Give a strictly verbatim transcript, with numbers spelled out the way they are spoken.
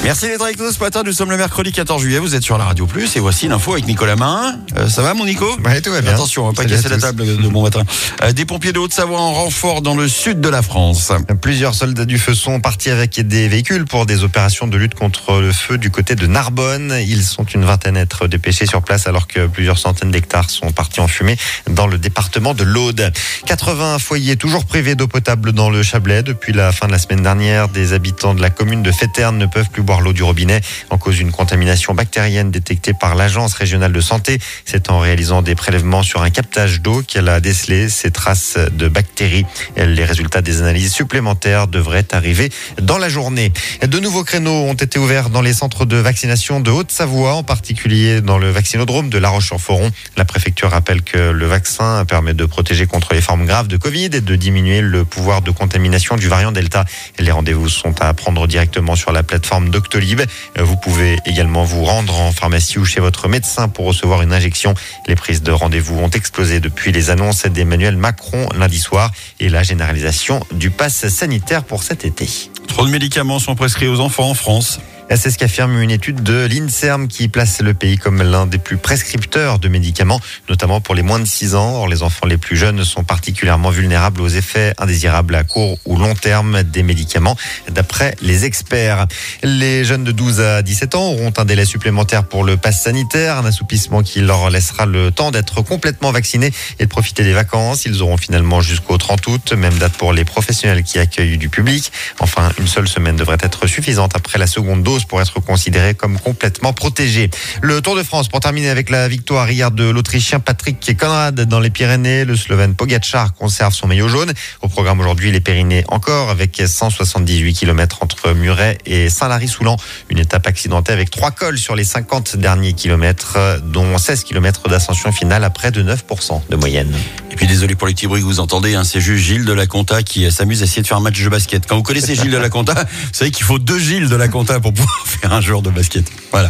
Merci d'être avec nous ce matin. Nous sommes le mercredi quatorze juillet. Vous êtes sur la Radio Plus et voici l'info avec Nicolas Main. Euh, ça va mon Nico ? Ouais, tout va bien. Attention, on va pas Salut casser à la tous. table de bon matin. Euh, des pompiers de Haute-Savoie en renfort dans le sud de la France. Plusieurs soldats du feu sont partis avec des véhicules pour des opérations de lutte contre le feu du côté de Narbonne. Ils sont une vingtaine à être dépêchés sur place alors que plusieurs centaines d'hectares sont partis en fumée dans le département de l'Aude. quatre-vingts foyers toujours privés d'eau potable dans le Chablais. Depuis la fin de la semaine dernière, des habitants de la commune de Féterne ne peuvent plus boire l'eau du robinet en cause d'une contamination bactérienne détectée par l'Agence régionale de santé. C'est en réalisant des prélèvements sur un captage d'eau qu'elle a décelé ces traces de bactéries. Les résultats des analyses supplémentaires devraient arriver dans la journée. De nouveaux créneaux ont été ouverts dans les centres de vaccination de Haute-Savoie, en particulier dans le vaccinodrome de La Roche-sur-Foron. La préfecture rappelle que le vaccin permet de protéger contre les formes graves de Covid et de diminuer le pouvoir de contamination du variant Delta. Les rendez-vous sont à prendre directement sur la plateforme Doctolib. Vous pouvez également vous rendre en pharmacie ou chez votre médecin pour recevoir une injection. Les prises de rendez-vous ont explosé depuis les annonces d'Emmanuel Macron lundi soir et la généralisation du pass sanitaire pour cet été. Trop de médicaments sont prescrits aux enfants en France. C'est ce qu'affirme une étude de l'INSERM qui place le pays comme l'un des plus prescripteurs de médicaments, notamment pour les moins de six ans. Or, les enfants les plus jeunes sont particulièrement vulnérables aux effets indésirables à court ou long terme des médicaments, d'après les experts. Les jeunes de douze à dix-sept ans auront un délai supplémentaire pour le pass sanitaire, un assouplissement qui leur laissera le temps d'être complètement vaccinés et de profiter des vacances. Ils auront finalement jusqu'au trente août, même date pour les professionnels qui accueillent du public. Enfin, une seule semaine devrait être suffisante après la seconde dose pour être considéré comme complètement protégé. Le Tour de France, pour terminer avec la victoire hier de l'Autrichien Patrick Konrad dans les Pyrénées. Le Slovène Pogačar conserve son maillot jaune. Au programme aujourd'hui, les Pyrénées encore avec cent soixante-dix-huit kilomètres entre Muret et Saint-Lary-Soulan. Une étape accidentée avec trois cols sur les cinquante derniers kilomètres, dont seize kilomètres d'ascension finale à près de neuf pour cent de moyenne. Et puis désolé pour les petits bruits que vous entendez, hein, c'est juste Gilles de la Conta qui s'amuse à essayer de faire un match de basket. Quand vous connaissez Gilles de la Conta, vous savez qu'il faut deux Gilles de la Conta pour pouvoir faire un joueur de basket. Voilà.